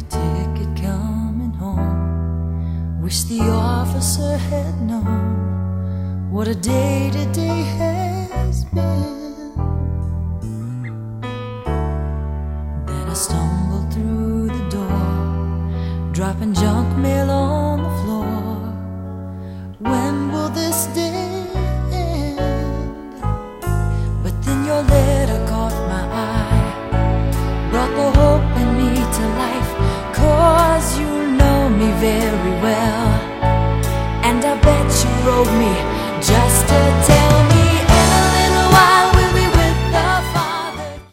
ticket coming home. Wish the officer had known what a day today has been. Then I stumbled through the door, dropping John